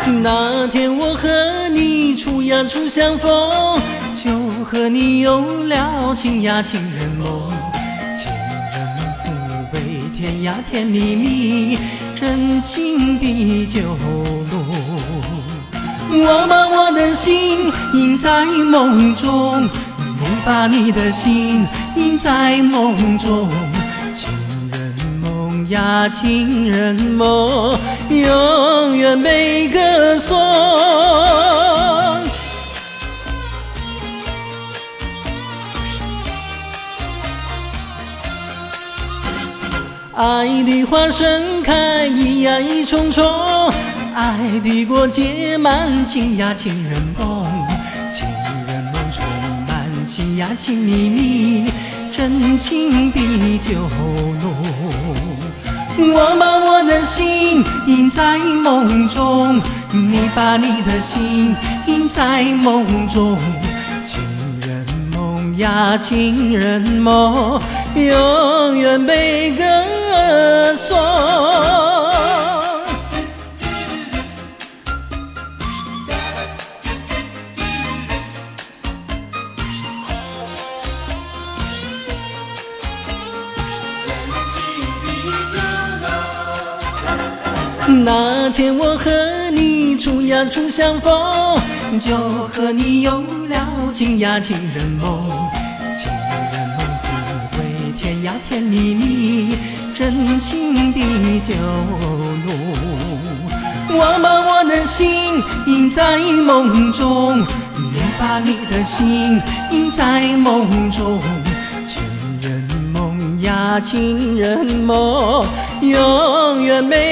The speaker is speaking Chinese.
那天我和你初相逢，就和你有了情呀情人梦。情人梦滋味甜呀甜蜜蜜，真情比酒浓。我把我的心印在梦中，你把你的心印在梦中。情人梦呀情人梦，永远被歌颂。爱的花盛开一呀一重重，爱的果结满情呀情人梦。情人梦充满情呀情蜜蜜，真情比酒浓。我把我的心印在梦中，你把你的心印在梦中。情人梦呀情人梦，永远被歌颂。那天我和你初相逢，就和你有了情呀情人梦。情人梦滋味甜呀甜蜜蜜，真情比酒浓。我把我的心印在梦中，你把你的心印在梦中。情人梦呀情人梦，永远被